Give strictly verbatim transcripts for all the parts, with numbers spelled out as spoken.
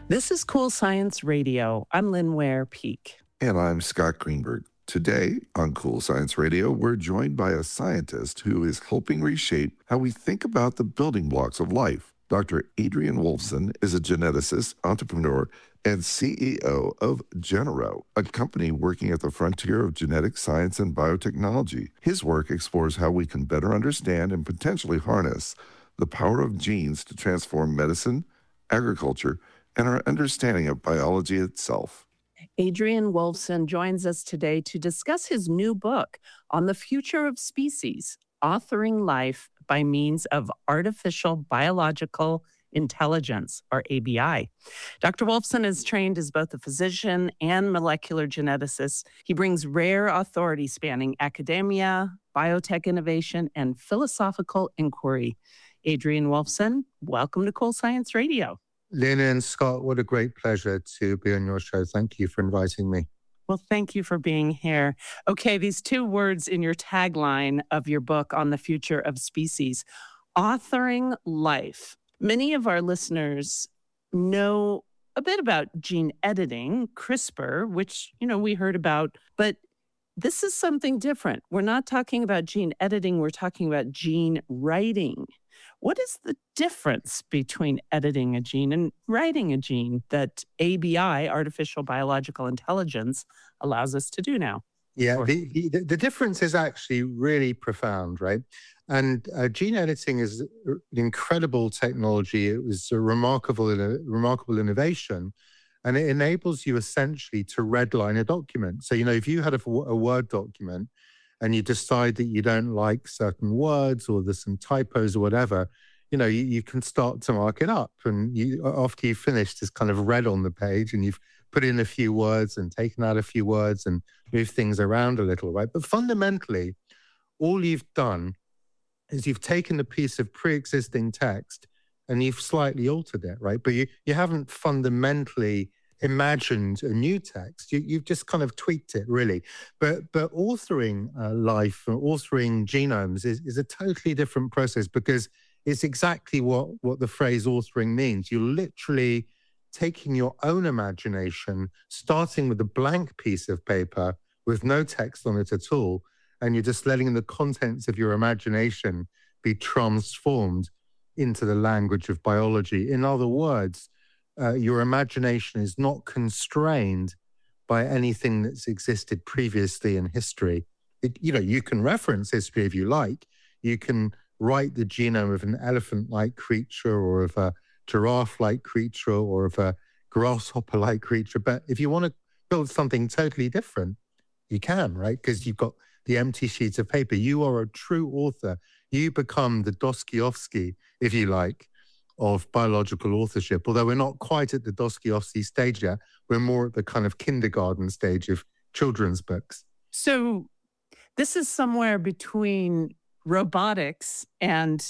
This is Cool Science Radio. I'm Lynn Ware Peak. And I'm Scott Greenberg. Today on Cool Science Radio, we're joined by a scientist who is helping reshape how we think about the building blocks of life. Doctor Adrian Wolfson is a geneticist, entrepreneur, and C E O of Genero, a company working at the frontier of genetic science and biotechnology. His work explores how we can better understand and potentially harness the power of genes to transform medicine, agriculture, and our understanding of biology itself. Adrian Wolfson joins us today to discuss his new book on the future of species, authoring life by means of artificial biological intelligence, or A B I. Doctor Wolfson is trained as both a physician and molecular geneticist. He brings rare authority spanning academia, biotech innovation, and philosophical inquiry. Adrian Wolfson, welcome to Cool Science Radio. Lynn and Scott, what a great pleasure to be on your show. Thank you for inviting me. Well, thank you for being here. Okay, these two words in your tagline of your book on the future of species, authoring life. Many of our listeners know a bit about gene editing, CRISPR, which, you know, we heard about, but this is something different. We're not talking about gene editing, we're talking about gene writing. What is the difference between editing a gene and writing a gene that A B I, artificial biological intelligence, allows us to do now? Yeah, the, the, the difference is actually really profound, right? And uh, gene editing is an incredible technology. It was a remarkable, a remarkable innovation, and it enables you essentially to redline a document. So, you know, if you had a, a Word document, and you decide that you don't like certain words or there's some typos or whatever, you know, you, you can start to mark it up. And you, after you've finished, it's kind of red on the page and you've put in a few words and taken out a few words and moved things around a little, right? But fundamentally, all you've done is you've taken a piece of pre-existing text and you've slightly altered it, right? But you, you haven't fundamentally imagined a new text. You, you've just kind of tweaked it, really. But but authoring uh, life, or authoring genomes is, is a totally different process because it's exactly what, what the phrase authoring means. You're literally taking your own imagination, starting with a blank piece of paper with no text on it at all, and you're just letting the contents of your imagination be transformed into the language of biology. In other words, Uh, your imagination is not constrained by anything that's existed previously in history. It, you know, you can reference history if you like. You can write the genome of an elephant-like creature or of a giraffe-like creature or of a grasshopper-like creature. But if you want to build something totally different, you can, right? Because you've got the empty sheets of paper. You are a true author. You become the Dostoevsky, if you like, of biological authorship, although we're not quite at the Dostoevsky stage yet. We're more at the kind of kindergarten stage of children's books. So this is somewhere between robotics and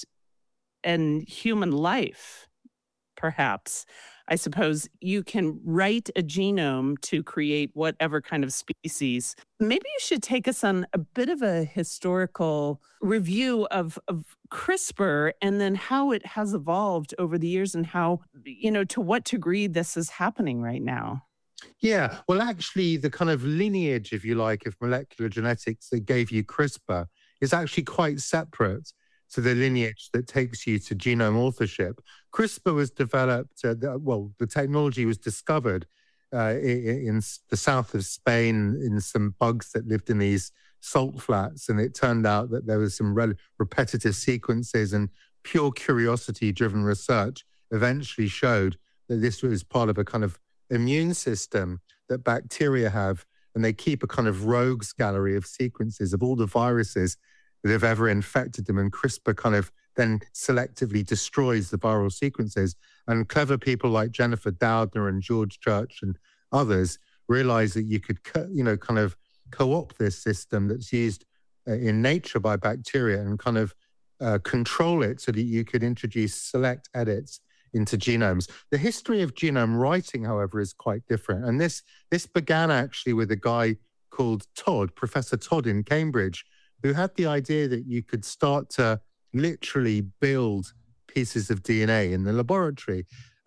and human life, perhaps. I suppose you can write a genome to create whatever kind of species. Maybe you should take us on a bit of a historical review of, of CRISPR and then how it has evolved over the years and how, you know, to what degree this is happening right now. Yeah, well, actually, the kind of lineage, if you like, of molecular genetics that gave you CRISPR is actually quite separate to the lineage that takes you to genome authorship. CRISPR was developed, uh, the, well, the technology was discovered uh, in, in the south of Spain in some bugs that lived in these salt flats. And it turned out that there was some re- repetitive sequences, and pure curiosity-driven research eventually showed that this was part of a kind of immune system that bacteria have. And they keep a kind of rogues gallery of sequences of all the viruses that have ever infected them. And CRISPR kind of then selectively destroys the viral sequences. And clever people like Jennifer Doudna and George Church and others realized that you could, co- you know, kind of co-opt this system that's used uh, in nature by bacteria and kind of uh, control it so that you could introduce select edits into genomes. The history of genome writing, however, is quite different. And this, this began actually with a guy called Todd, Professor Todd in Cambridge, who had the idea that you could start to literally build pieces of D N A in the laboratory.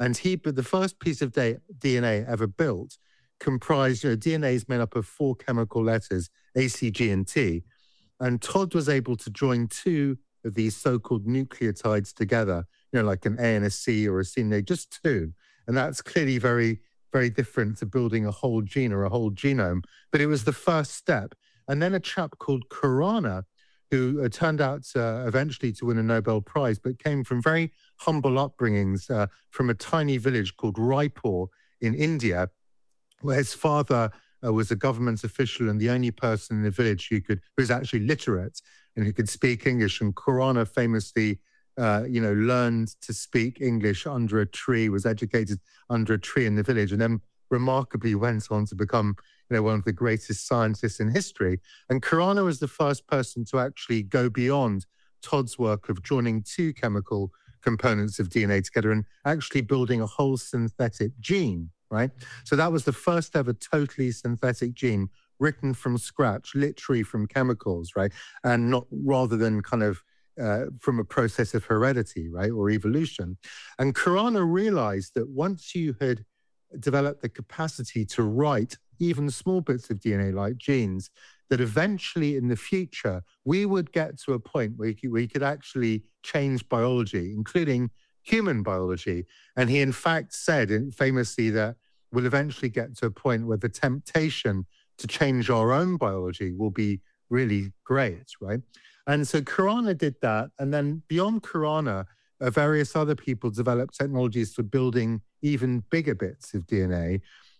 And he, but the first piece of D N A ever built comprised, you know, D N A is made up of four chemical letters, A, C, G, and T. And Todd was able to join two of these so-called nucleotides together, you know, like an A and a C or a C and A, just two. And that's clearly very, very different to building a whole gene or a whole genome. But it was the first step. And then a chap called Khurana, who uh, turned out uh, eventually to win a Nobel Prize, but came from very humble upbringings uh, from a tiny village called Raipur in India, where his father uh, was a government official and the only person in the village who could, who was actually literate and who could speak English. And Khurana famously, uh, you know, learned to speak English under a tree, was educated under a tree in the village, and then remarkably went on to become, you know, one of the greatest scientists in history. And Khurana was the first person to actually go beyond Todd's work of joining two chemical components of D N A together and actually building a whole synthetic gene, right? So that was the first ever totally synthetic gene written from scratch, literally from chemicals, right? And not rather than kind of uh, from a process of heredity, right, or evolution. And Khurana realized that once you had developed the capacity to write even small bits of D N A like genes, that eventually in the future, we would get to a point where we could actually change biology, including human biology. And he in fact said famously that we'll eventually get to a point where the temptation to change our own biology will be really great, right? And so Khurana did that. And then beyond Khurana, uh, various other people developed technologies for building even bigger bits of D N A.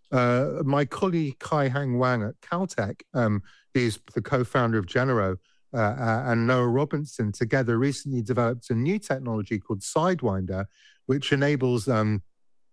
Uh, my colleague Kai-Hang Wang at Caltech, um, who's the co-founder of Genero, uh, uh, and Noah Robinson together recently developed a new technology called Sidewinder, which enables um,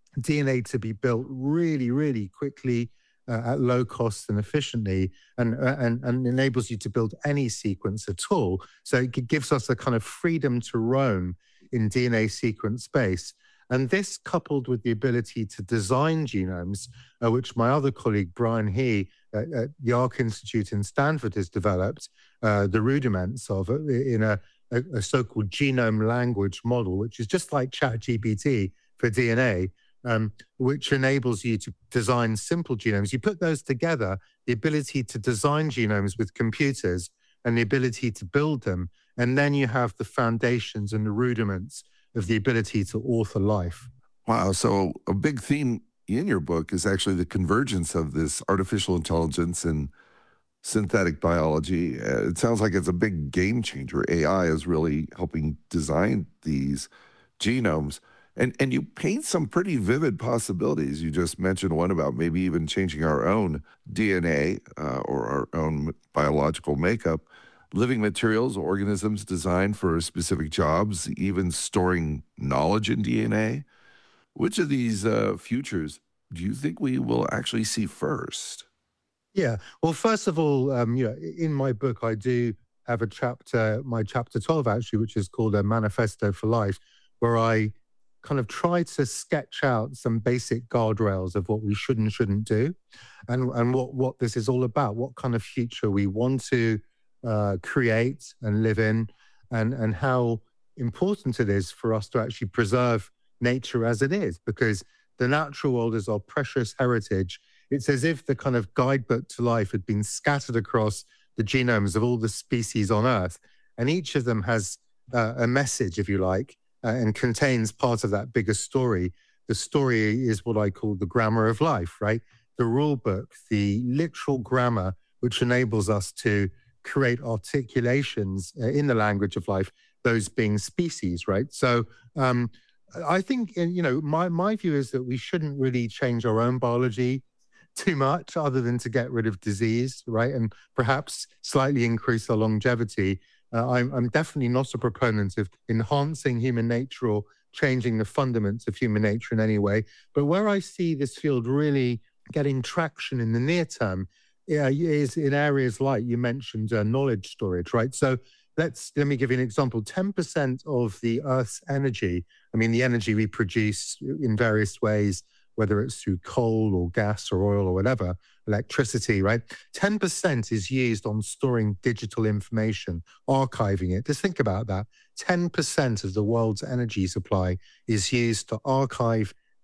D N A to be built really, really quickly uh, at low cost and efficiently, and, uh, and, and enables you to build any sequence at all. So it gives us a kind of freedom to roam in D N A sequence space. And this, coupled with the ability to design genomes, uh, which my other colleague, Brian He, uh, at the Arc Institute in Stanford has developed, uh, the rudiments of it in a, a, a so-called genome language model, which is just like ChatGPT for D N A, um, which enables you to design simple genomes. You put those together, the ability to design genomes with computers and the ability to build them, and then you have the foundations and the rudiments of the ability to author life. Wow. So a big theme in your book is actually the convergence of this artificial intelligence and synthetic biology. Uh, it sounds like it's a big game changer. A I is really helping design these genomes. And, and you paint some pretty vivid possibilities. You just mentioned one about maybe even changing our own D N A uh, or our own biological makeup. Living materials, organisms designed for specific jobs, even storing knowledge in D N A. Which of these uh, futures do you think we will actually see first? Yeah, well, first of all, um, you know, in my book, I do have a chapter, my chapter twelve actually, which is called A Manifesto for Life, where I kind of try to sketch out some basic guardrails of what we should and shouldn't do, and, and what, what this is all about, what kind of future we want to uh, create and live in, and, and how important it is for us to actually preserve nature as it is, because the natural world is our precious heritage. It's as if the kind of guidebook to life had been scattered across the genomes of all the species on Earth, and each of them has uh, a message, if you like, uh, and contains part of that bigger story. The story is what I call the grammar of life, right? The rule book, the literal grammar, which enables us to create articulations uh, in the language of life, those being species, right? So um, I think, you know, my, my view is that we shouldn't really change our own biology too much other than to get rid of disease, right? And perhaps slightly increase our longevity. Uh, I'm, I'm definitely not a proponent of enhancing human nature or changing the fundamentals of human nature in any way. But where I see this field really getting traction in the near term yeah, is in areas like you mentioned uh, knowledge storage, right? So let's let me give you an example. ten percent of the Earth's energy, I mean, the energy we produce in various ways, whether it's through coal or gas or oil or whatever, electricity, right? ten percent is used on storing digital information, archiving it. Just think about that. ten percent of the world's energy supply is used to archive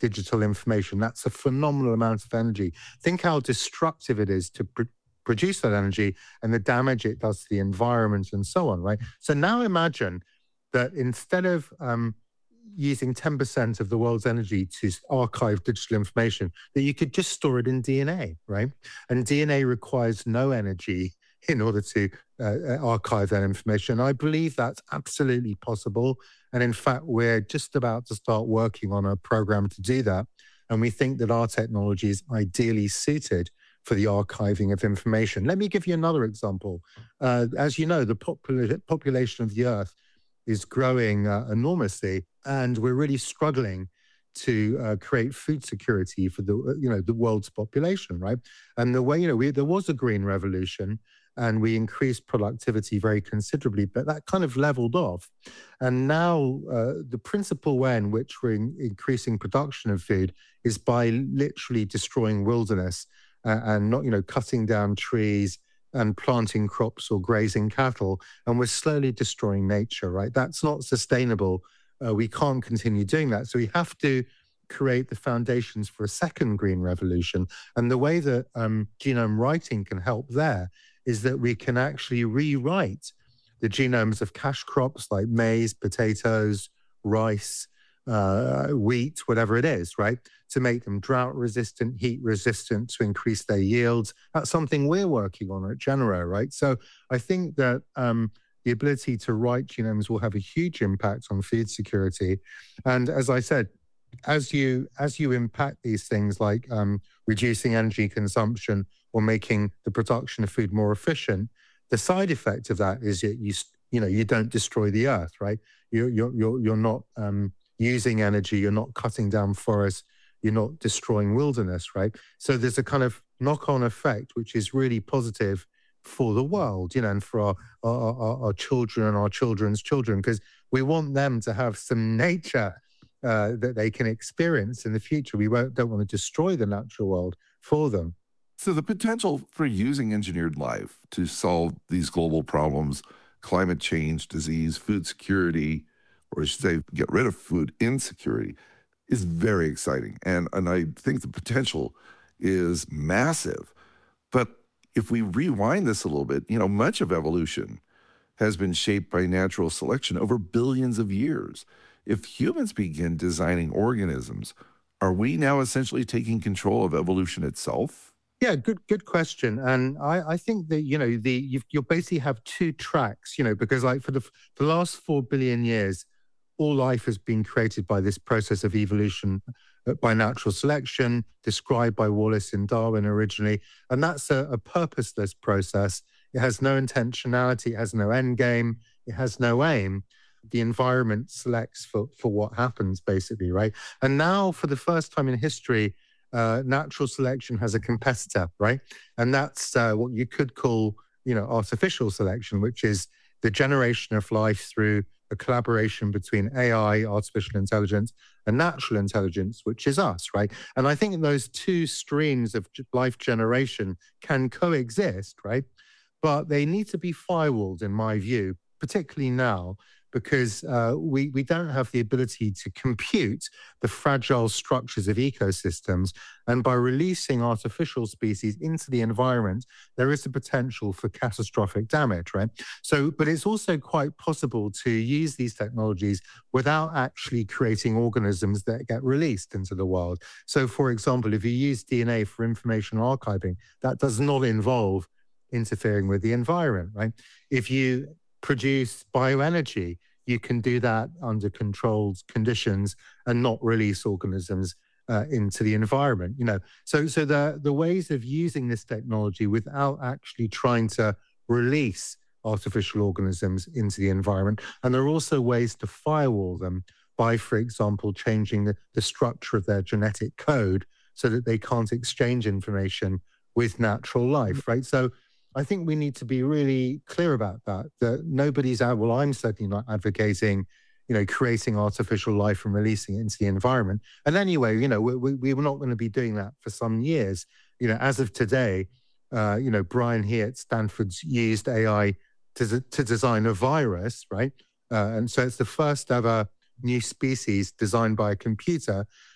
digital information. That's a phenomenal amount of energy. Think how destructive it is to pr- produce that energy and the damage it does to the environment and so on, right? So now imagine that instead of um, using ten percent of the world's energy to archive digital information, that you could just store it in D N A, right? And D N A requires no energy in order to uh, archive that information. I believe that's absolutely possible. And in fact, we're just about to start working on a program to do that. And we think that our technology is ideally suited for the archiving of information. Let me give you another example. Uh, as you know, the popul- population of the Earth is growing uh, enormously, and we're really struggling to uh, create food security for the you know the world's population, right? And the way you know we, there was a green revolution, and we increased productivity very considerably, but that kind of leveled off. And now uh, the principal way in which we're in increasing production of food is by literally destroying wilderness uh, and not, you know, cutting down trees and planting crops or grazing cattle. And we're slowly destroying nature, right? That's not sustainable. Uh, we can't continue doing that. So we have to create the foundations for a second green revolution. And the way that um, genome writing can help there is that we can actually rewrite the genomes of cash crops like maize, potatoes, rice, uh, wheat, whatever it is, right? To make them drought resistant, heat resistant, to increase their yields. That's something we're working on at Genero, right? So I think that um, the ability to write genomes will have a huge impact on food security. And as I said, as you as you impact these things like um, reducing energy consumption or making the production of food more efficient, the side effect of that is that you you know you don't destroy the earth, right? You you're you're you're not um, using energy, you're not cutting down forests, you're not destroying wilderness, right? So there's a kind of knock-on effect which is really positive for the world, you know, and for our our, our, our children and our children's children, because we want them to have some nature uh, that they can experience in the future. We won't, don't want to destroy the natural world for them. So the potential for using engineered life to solve these global problems, climate change, disease, food security, or I should say, get rid of food insecurity, is very exciting. And, and I think the potential is massive. But if we rewind this a little bit, you know, much of evolution has been shaped by natural selection over billions of years. If humans begin designing organisms, are we now essentially taking control of evolution itself? Yeah, good good question. And I, I think that, you know, the you've, you'll basically have two tracks, you know, because like for the, for the last four billion years, all life has been created by this process of evolution, uh, by natural selection, described by Wallace and Darwin originally. And that's a, a purposeless process. It has no intentionality, it has no end game, it has no aim. The environment selects for, for what happens, basically, right? And now, for the first time in history, uh, natural selection has a competitor, right? And that's uh, what you could call, you know, artificial selection, which is the generation of life through a collaboration between A I, artificial intelligence, and natural intelligence, which is us, right? And I think those two streams of life generation can coexist, right? But they need to be firewalled, in my view, particularly now, because uh, we, we don't have the ability to compute the fragile structures of ecosystems. And by releasing artificial species into the environment, there is the potential for catastrophic damage, right? So, but it's also quite possible to use these technologies without actually creating organisms that get released into the world. So, for example, if you use D N A for information archiving, that does not involve interfering with the environment, right? If you produce bioenergy, you can do that under controlled conditions and not release organisms uh, into the environment. You know, so so the the ways of using this technology without actually trying to release artificial organisms into the environment, and there are also ways to firewall them by, for example, changing the, the structure of their genetic code so that they can't exchange information with natural life, right? So I think we need to be really clear about that, that nobody's out, well, I'm certainly not advocating, you know, creating artificial life and releasing it into the environment. And anyway, you know, we, we, we were not going to be doing that for some years. You know, as of today, uh, you know, Brian here at Stanford's used A I to, to design a virus, right? Uh, and so it's the first ever new species designed by a computer,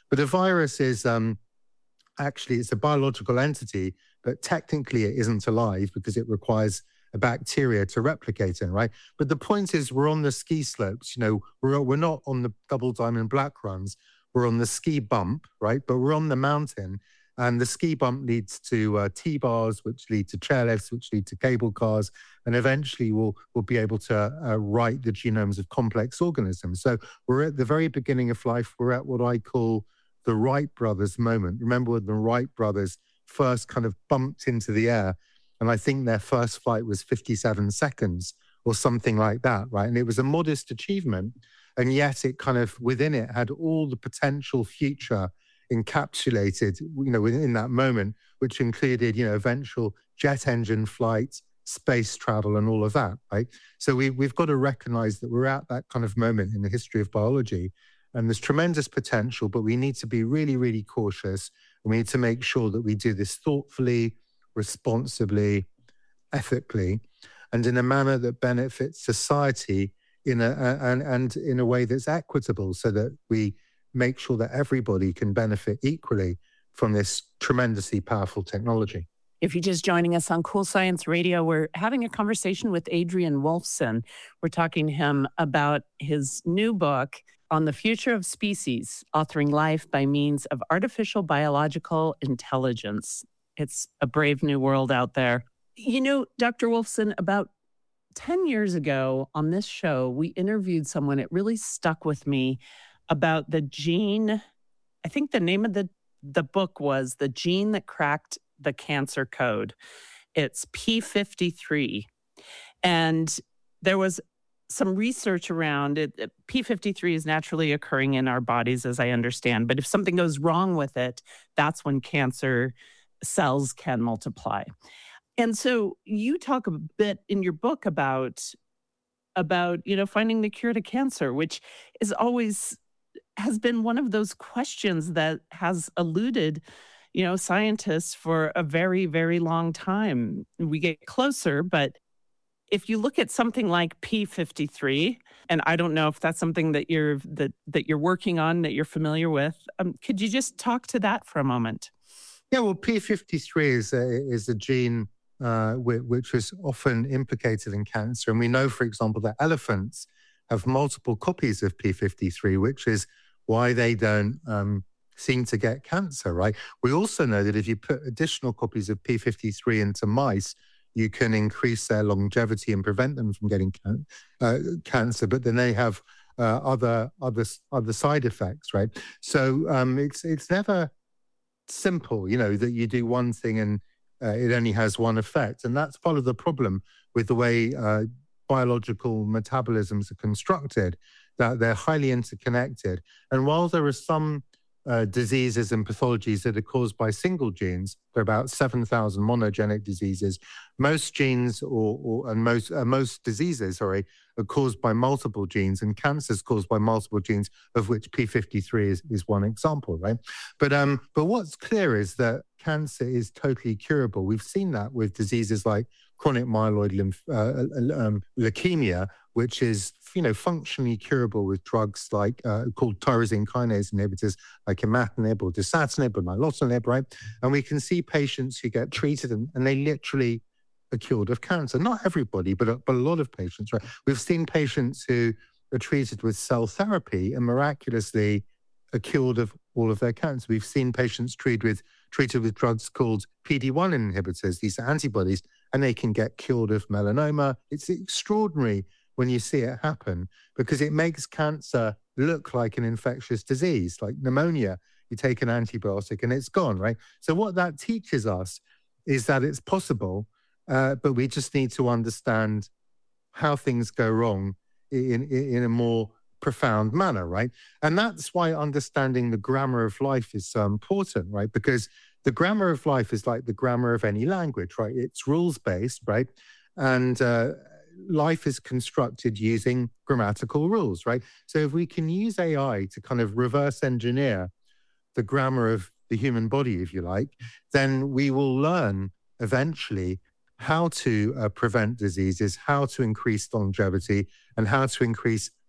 But a virus is um, actually, it's a biological entity, but technically it isn't alive because it requires a bacteria to replicate in, right? But the point is, we're on the ski slopes, you know, we're, we're not on the double diamond black runs, we're on the ski bump, right? But we're on the mountain, and the ski bump leads to uh, T-bars, which lead to chairlifts, which lead to cable cars, and eventually we'll, we'll be able to uh, write the genomes of complex organisms. So we're at the very beginning of life. We're at what I call the Wright brothers moment. Remember when the Wright brothers first kind of bumped into the air? And I think their first flight was fifty-seven seconds or something like that, right? And it was a modest achievement. And yet it kind of, within it, had all the potential future encapsulated, you know, within that moment, which included, you know, eventual jet engine flight, space travel, and all of that, right? So we, we've got to recognize that we're at that kind of moment in the history of biology. And there's tremendous potential, but we need to be really, really cautious. And we need to make sure that we do this thoughtfully, responsibly, ethically, and in a manner that benefits society in a, a and, and in a way that's equitable, so that we make sure that everybody can benefit equally from this tremendously powerful technology. If you're just joining us on Cool Science Radio, we're having a conversation with Adrian Wolfson. We're talking to him about his new book on the future of species, authoring life by means of artificial biological intelligence. It's a brave new world out there. You know, Doctor Wolfson, about ten years ago on this show, we interviewed someone. It really stuck with me about the gene. I think the name of the, the book was The Gene That Cracked the Cancer Code. It's P fifty-three. And there was some research around it. P fifty-three is naturally occurring in our bodies, as I understand. But if something goes wrong with it, that's when cancer cells can multiply. And so you talk a bit in your book about, about, you know, finding the cure to cancer, which is always, has been one of those questions that has eluded, you know, scientists for a very, very long time. We get closer, but if you look at something like P fifty-three, and I don't know if that's something that you're that that you're working on, that you're familiar with, um, could you just talk to that for a moment? Yeah, well, P fifty-three is a, is a gene uh, which, which is often implicated in cancer. And we know, for example, that elephants have multiple copies of P fifty-three, which is why they don't um, seem to get cancer, right? We also know that if you put additional copies of P fifty-three into mice, you can increase their longevity and prevent them from getting can- uh, cancer, but then they have uh, other, other, other side effects, right? So um, it's, it's never simple, you know, that you do one thing and uh, it only has one effect. And that's part of the problem with the way uh, biological metabolisms are constructed, that they're highly interconnected. And while there are some uh, diseases and pathologies that are caused by single genes, there are about seven thousand monogenic diseases. Most genes or, or and most uh, most diseases, sorry, are caused by multiple genes, and cancer is caused by multiple genes, of which P fifty-three is, is one example, right? But um, but what's clear is that cancer is totally curable. We've seen that with diseases like chronic myeloid lymph, uh, um, leukemia, which is, you know, functionally curable with drugs like uh, called tyrosine kinase inhibitors, like imatinib or dasatinib or nilotinib, right? And we can see patients who get treated and, and they literally are cured of cancer. Not everybody, but a, but a lot of patients, right? We've seen patients who are treated with cell therapy and miraculously are cured of all of their cancer. We've seen patients treated with treated with drugs called P D one inhibitors. These are antibodies, and they can get cured of melanoma. It's extraordinary when you see it happen, because it makes cancer look like an infectious disease, like pneumonia. You take an antibiotic and it's gone, right? So what that teaches us is that it's possible, uh, but we just need to understand how things go wrong in, in, in a more profound manner, right? And that's why understanding the grammar of life is so important, right? Because the grammar of life is like the grammar of any language, right? It's rules-based, right? And uh, life is constructed using grammatical rules, right? So if we can use A I to kind of reverse engineer the grammar of the human body, if you like, then we will learn eventually how to uh, prevent diseases, how to increase longevity, and how to increase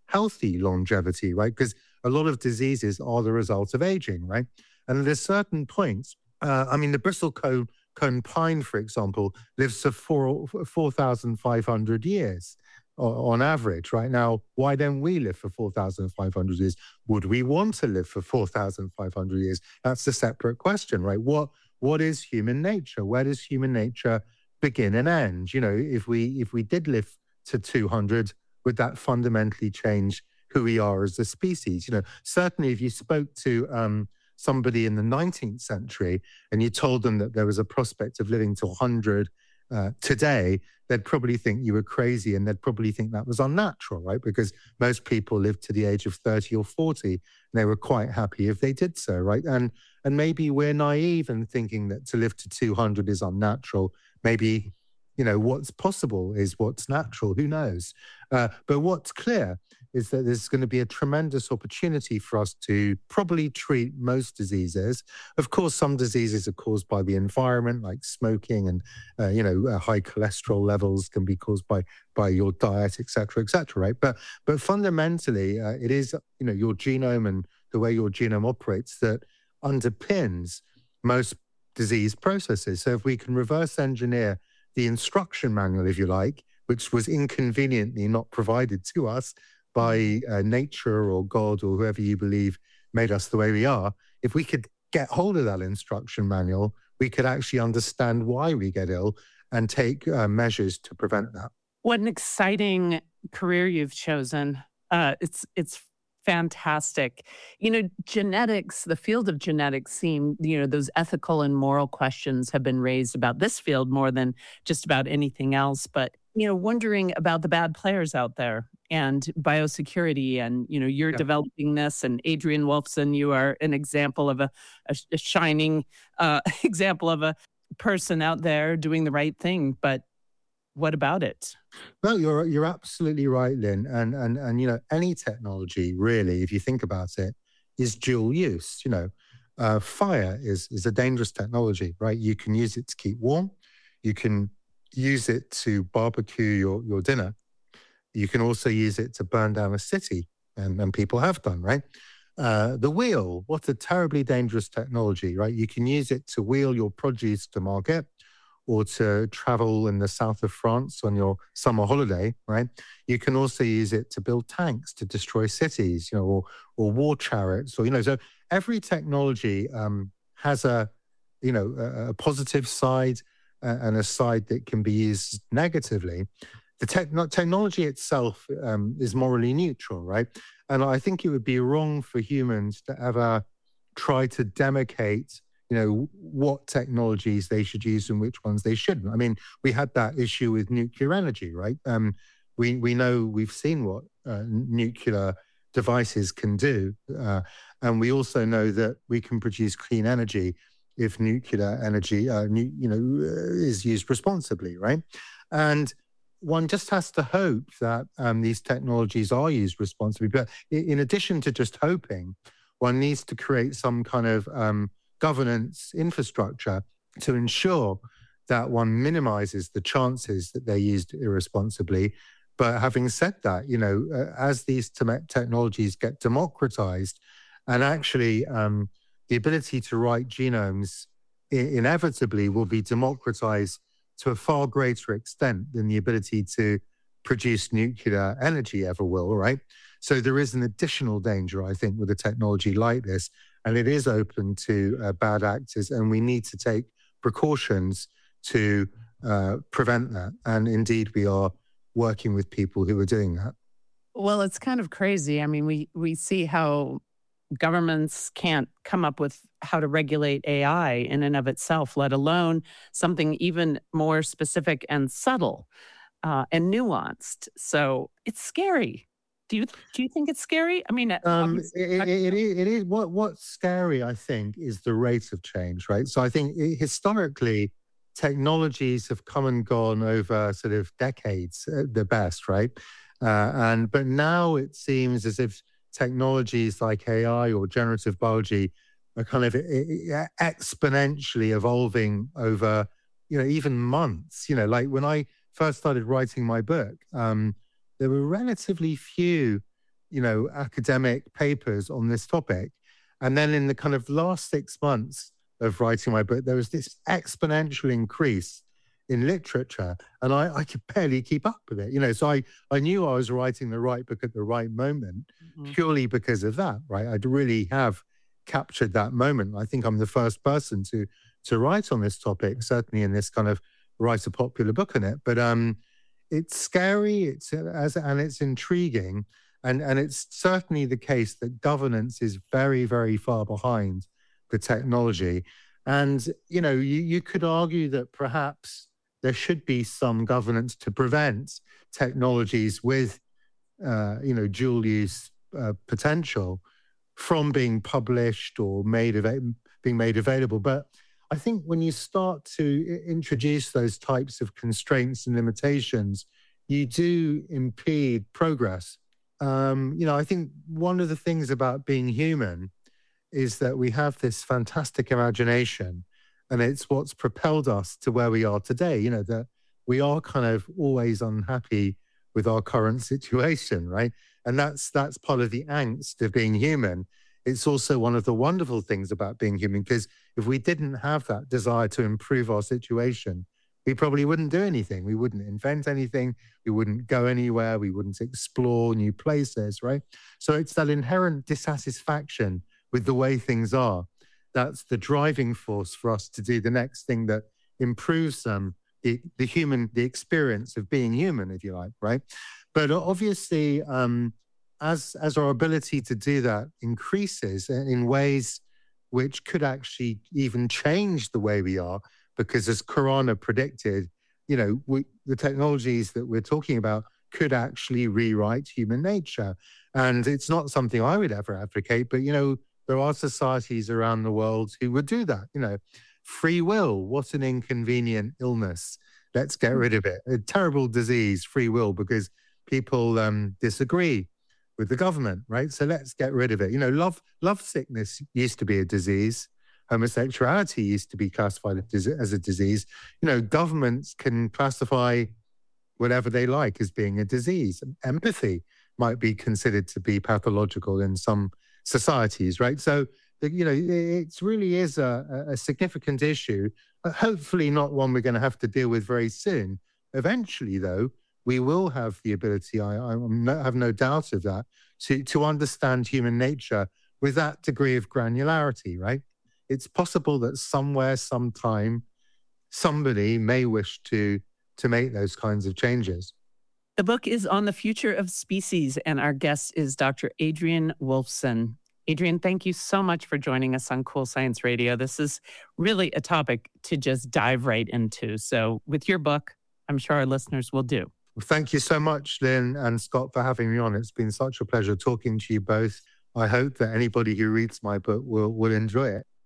healthy longevity, right? Because a lot of diseases are the result of aging, right? And at a certain point, uh, I mean, the bristlecone cone pine, for example, lives for four, four thousand five hundred years on average, right? Now, why don't we live for four thousand five hundred years? Would we want to live for four thousand five hundred years? That's a separate question, right? What What is human nature? Where does human nature begin and end? You know, if we if we did live to two hundred, would that fundamentally change who we are as a species? You know, certainly if you spoke to um, somebody in the nineteenth century and you told them that there was a prospect of living to one hundred uh, today, they'd probably think you were crazy, and they'd probably think that was unnatural, right? Because most people lived to the age of thirty or forty, and they were quite happy if they did so, right? And and maybe we're naive in thinking that to live to two hundred is unnatural. Maybe, you know, what's possible is what's natural. Who knows? Uh, but what's clear is that there's going to be a tremendous opportunity for us to probably treat most diseases. Of course, some diseases are caused by the environment, like smoking, and uh, you know, uh, high cholesterol levels can be caused by by your diet, et cetera, et cetera, right? But but fundamentally, uh, it is, you know, your genome and the way your genome operates that underpins most disease processes. So if we can reverse engineer the instruction manual, if you like, which was inconveniently not provided to us by uh, nature or God or whoever you believe made us the way we are, if we could get hold of that instruction manual, we could actually understand why we get ill and take uh, measures to prevent that. What an exciting career you've chosen. Uh, it's it's fantastic. You know, genetics, the field of genetics seem, you know, those ethical and moral questions have been raised about this field more than just about anything else. But, you know, wondering about the bad players out there and biosecurity, and, you know, you're yeah. developing this, and Adrian Wolfson, you are an example of a, a, a shining uh, example of a person out there doing the right thing. But what about it? Well, you're you're absolutely right, Lynn. And and and you know, any technology really, if you think about it, is dual use. You know, uh, fire is is a dangerous technology, right? You can use it to keep warm. You can use it to barbecue your your dinner. You can also use it to burn down a city, and, and people have done, right? Uh, the wheel, what a terribly dangerous technology, right? You can use it to wheel your produce to market, or to travel in the south of France on your summer holiday, right? You can also use it to build tanks to destroy cities, you know, or, or war chariots, or, you know, so every technology um, has a, you know, a, a positive side uh, and a side that can be used negatively. The te- technology itself um, is morally neutral, right? And I think it would be wrong for humans to ever try to demarcate, you know, what technologies they should use and which ones they shouldn't. I mean, we had that issue with nuclear energy, right? Um, we we know, we've seen what uh, nuclear devices can do. Uh, and we also know that we can produce clean energy if nuclear energy, uh, nu- you know, is used responsibly, right? And one just has to hope that um, these technologies are used responsibly. But in addition to just hoping, one needs to create some kind of um, governance infrastructure to ensure that one minimizes the chances that they're used irresponsibly. But having said that, you know, uh, as these te- technologies get democratized, and actually um, the ability to write genomes I- inevitably will be democratized to a far greater extent than the ability to produce nuclear energy ever will, right? So there is an additional danger, I think, with a technology like this, and it is open to uh, bad actors, and we need to take precautions to uh, prevent that. And indeed, we are working with people who are doing that. Well, it's kind of crazy. I mean, we we see how governments can't come up with how to regulate A I in and of itself, let alone something even more specific and subtle uh, and nuanced. So it's scary. Do you do you think it's scary? I mean, um, it, it, it, is, it is what what's scary, I think, is the rate of change, right? So I think it, historically, technologies have come and gone over sort of decades at the best, right? Uh, and but now it seems as if technologies like A I or generative biology are kind of exponentially evolving over, you know, even months. You know, like when I first started writing my book, um, there were relatively few you know, academic papers on this topic. And then in the kind of last six months of writing my book, there was this exponential increase in literature, and I, I could barely keep up with it. You know, so I, I knew I was writing the right book at the right moment, mm-hmm. purely because of that, right? I'd really have captured that moment. I think I'm the first person to to write on this topic, certainly in this kind of write a popular book on it. But um, it's scary, it's as and it's intriguing, and and it's certainly the case that governance is very, very far behind the technology. And you know, you, you could argue that perhaps there should be some governance to prevent technologies with, uh, you know, dual use uh, potential from being published or made av- being made available. But I think when you start to introduce those types of constraints and limitations, you do impede progress. Um, you know, I think one of the things about being human is that we have this fantastic imagination, and it's what's propelled us to where we are today. You know, that we are kind of always unhappy with our current situation, right? And that's that's part of the angst of being human. It's also one of the wonderful things about being human, because if we didn't have that desire to improve our situation, we probably wouldn't do anything. We wouldn't invent anything. We wouldn't go anywhere. We wouldn't explore new places, right? So it's that inherent dissatisfaction with the way things are that's the driving force for us to do the next thing that improves um, the, the human, the experience of being human, if you like, right? But obviously, um, as as our ability to do that increases in ways which could actually even change the way we are, because as Khurana predicted, you know, we, the technologies that we're talking about could actually rewrite human nature. And it's not something I would ever advocate, but, you know, there are societies around the world who would do that. You know, free will, what an inconvenient illness. Let's get rid of it. A terrible disease, free will, because people um, disagree with the government, right? So let's get rid of it. You know, love love sickness used to be a disease. Homosexuality used to be classified as a disease. You know, governments can classify whatever they like as being a disease. Empathy might be considered to be pathological in some societies, right? So, you know, it really is a, a significant issue, hopefully not one we're going to have to deal with very soon. Eventually, though, we will have the ability, I, I no, have no doubt of that, to, to understand human nature with that degree of granularity, right? It's possible that somewhere, sometime, somebody may wish to, to make those kinds of changes. The book is On the Future of Species, and our guest is Doctor Adrian Wolfson. Adrian, thank you so much for joining us on Cool Science Radio. This is really a topic to just dive right into. So with your book, I'm sure our listeners will do. Well, thank you so much, Lynn and Scott, for having me on. It's been such a pleasure talking to you both. I hope that anybody who reads my book will, will enjoy it.